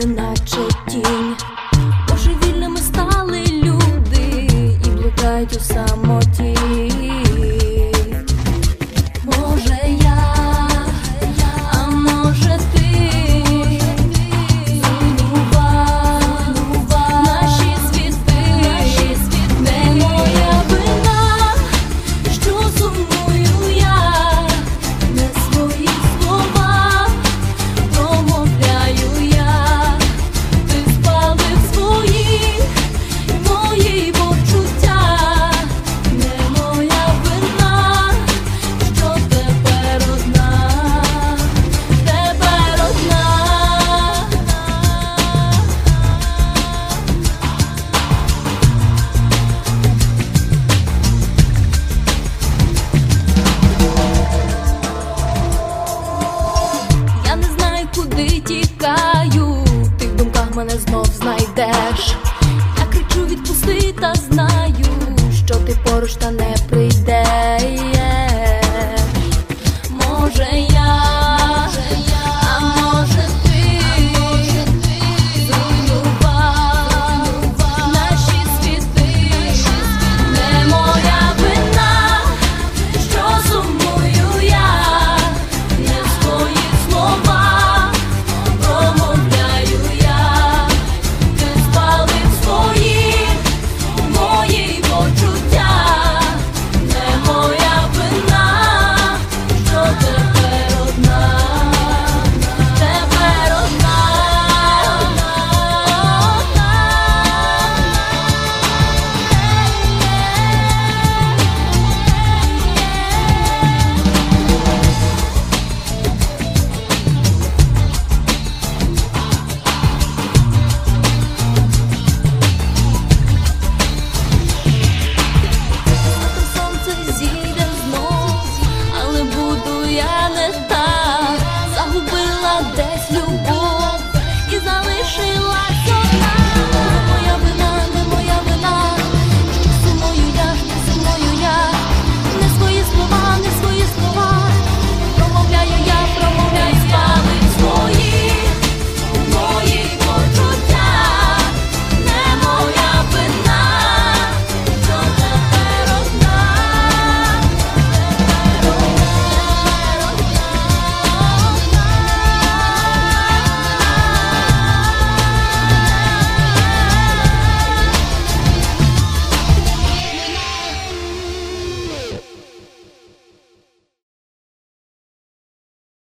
наче тінь. Божевільними стали люди і блукають у самоті. Може я, а може ти, зруйнував наші світи. Не моя вина, що сумую я, не свої слова промовляю я. Ти спалив свої, мої почуття. Не моя вина, що тепер одна, тепер одна. Я не знаю, куди тікаю, ти в думках мене знов знайдеш. Я кричу: відпусти, та знаю, що ти поруч, та не